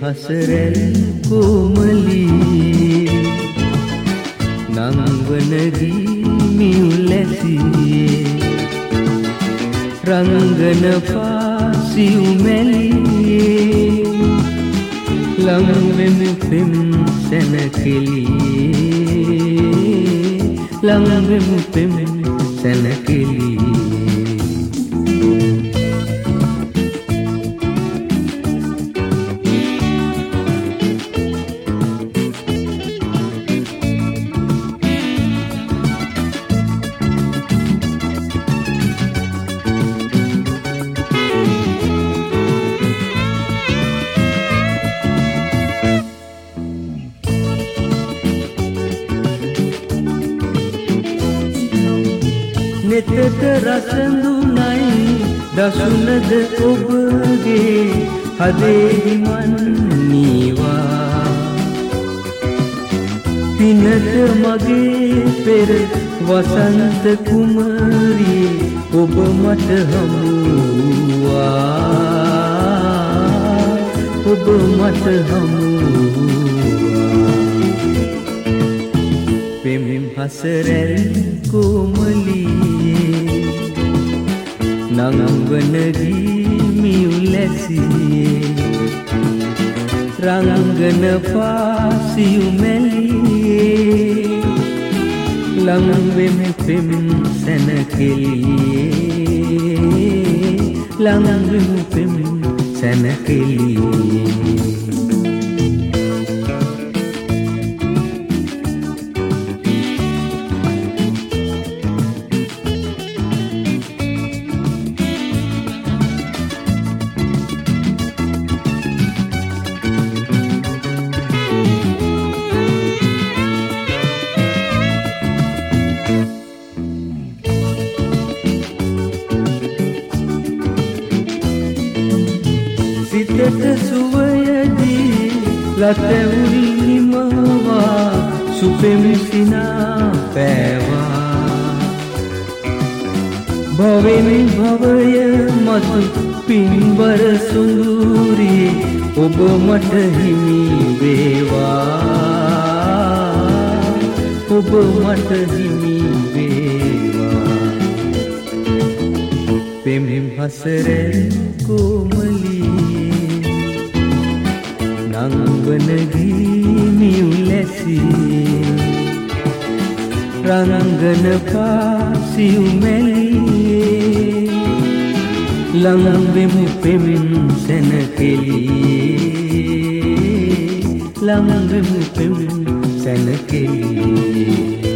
හසරැල් කොමලී නංවනදී මියුලැසියේ රංගන පාසියුමැලියේ ලංවෙමු පෙම් සැනකෙලියේ ලංවෙමු පෙම් සැනකෙලියේ නෙතට රසඳුනයි දසුනද ඔබගේ හදේ මන්නීවා පිනට මගේ පෙර වසන්ත කුමරී ඔබ මට හමුවා ඔබ මට හමුවා පෙම් හසරැල් කොමලී නංවනදී මියුලැසියේ රංගන පාසියුමැලියේ ලංවෙමු පෙම් සැනකෙලියේ ලංවෙමු පෙම් සැනකෙලියේ සිතට සුවයදී ලතැවුල් නිමවා සුපෙම් සිනා පෑවා භවෙන් භවය මතු පින්බර සුඳුරී ඔබ මට හිමි වේවා ඔබ මට හිමි වේවා පෙම් හසරැල් කොමලී නංවනදී මියුලැසියේ රංගන පාසියුමැලියේ ලංවෙමු පෙම් සැනකෙලියේ ලංවෙමු පෙම් සැනකෙලියේ